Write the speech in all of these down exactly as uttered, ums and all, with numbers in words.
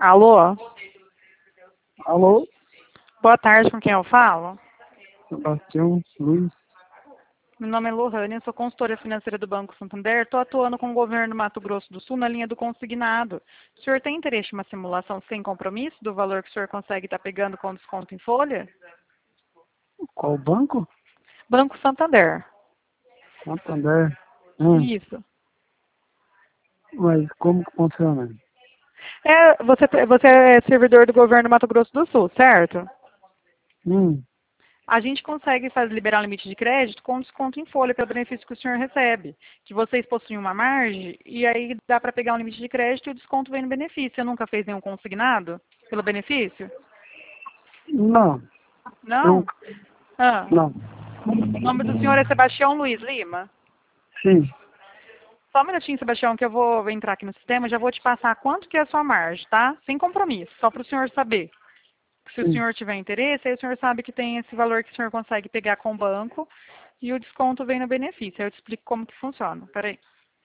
Alô? Alô? Boa tarde, com quem eu falo? Sebastião Luiz. Meu nome é Lohane, eu sou consultora financeira do Banco Santander. Estou atuando com o governo do Mato Grosso do Sul na linha do consignado. O senhor tem interesse em uma simulação sem compromisso do valor que o senhor consegue estar pegando com desconto em folha? Qual banco? Banco Santander. Santander. Hum, Isso. mas como que funciona? É, você, você é servidor do governo do Mato Grosso do Sul, certo? Hum, A gente consegue fazer, liberar um limite de crédito com desconto em folha pelo benefício que o senhor recebe. Que vocês possuem uma margem e aí dá para pegar um limite de crédito e o desconto vem no benefício. Você nunca fez nenhum consignado pelo benefício? não, Não? nunca. Ah. Não. O nome do senhor é Sebastião Luiz Lima? Sim. Só um minutinho, Sebastião, que eu vou entrar aqui no sistema, já vou te passar quanto que é a sua margem, tá? Sem compromisso, só para o senhor saber. Se o Sim. senhor tiver interesse, aí o senhor sabe que tem esse valor que o senhor consegue pegar com o banco e o desconto vem no benefício. Aí eu te explico como que funciona. Peraí.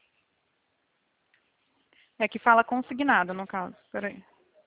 É que fala consignado, no caso. Peraí.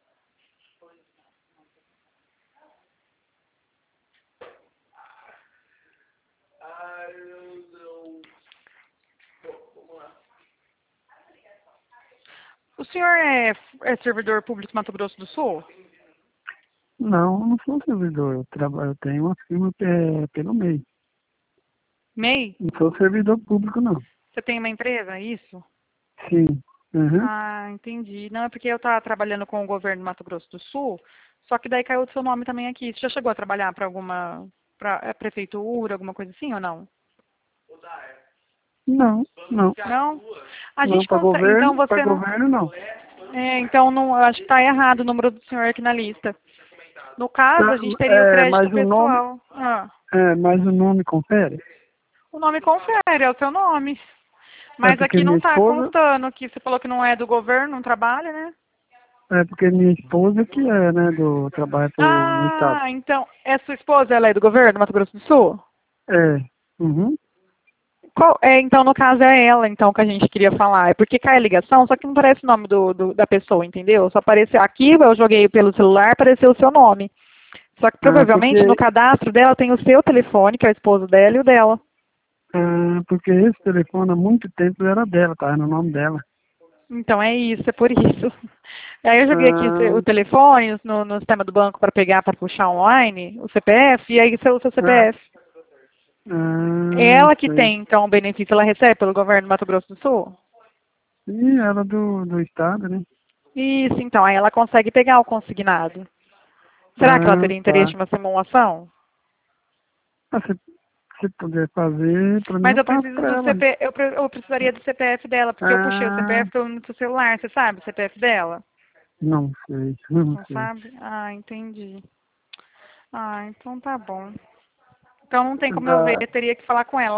O senhor é, é servidor público do Mato Grosso do Sul? Não, eu não sou servidor. Eu, trabalho, eu tenho uma firma pe- pelo meio. M E I? Não sou servidor público, não. Você tem uma empresa, é isso? Sim. Uhum. Ah, entendi. Não, é porque eu estava trabalhando com o governo do Mato Grosso do Sul, só que daí caiu o seu nome também aqui. Você já chegou a trabalhar para alguma pra, é, prefeitura, alguma coisa assim ou não? Não, não. Não? A Não, gente para consegue. Então governo, para você não. governo não. É, então não, eu acho que está errado o número do senhor aqui na lista. No caso, Tá, a gente teria o é, crédito mas o nome, pessoal. Ah, é, mas o nome confere? o nome confere, é o seu nome. É Mas porque aqui não minha está esposa, constando que você falou que não é do governo, não trabalha, né? é porque minha esposa que é, né, do trabalho pro, no estado. Ah, então, é sua esposa, ela é do governo do Mato Grosso do Sul? É. Uhum. Qual, é, então, no caso, é ela, então, que a gente queria falar. É porque cai a ligação, só que não aparece o nome do, do- da pessoa, entendeu? Só apareceu aqui, eu joguei pelo celular, apareceu o seu nome. Só que Ah, provavelmente no porque, cadastro dela tem o seu telefone, que é o esposo dela, e o dela. ah, porque esse telefone há muito tempo era dela, tá? No nome dela. Então é isso, é por isso. Aí eu joguei aqui o seu- Ah, o telefone no, no sistema do banco para pegar, para puxar online, o C P F, e aí você usa o ah, C P F. É ah, ela que sei. tem, então, o benefício, ela recebe pelo governo do Mato Grosso do Sul? Sim, era do, do estado, né? Isso, então, aí ela consegue pegar o consignado. Será que ela Ah, teria interesse tá. em uma simulação? Ah, se, se puder fazer, pra mim Mas eu eu passo preciso pra do ela. C P, eu, pre- eu precisaria do C P F dela, porque eu puxei o Ah, C P F pelo no seu celular, você sabe o C P F dela? não sei, não Não sei. sabe? Ah, entendi. Ah, então tá bom. Então não tem como eu ver, Da, eu teria que falar com ela.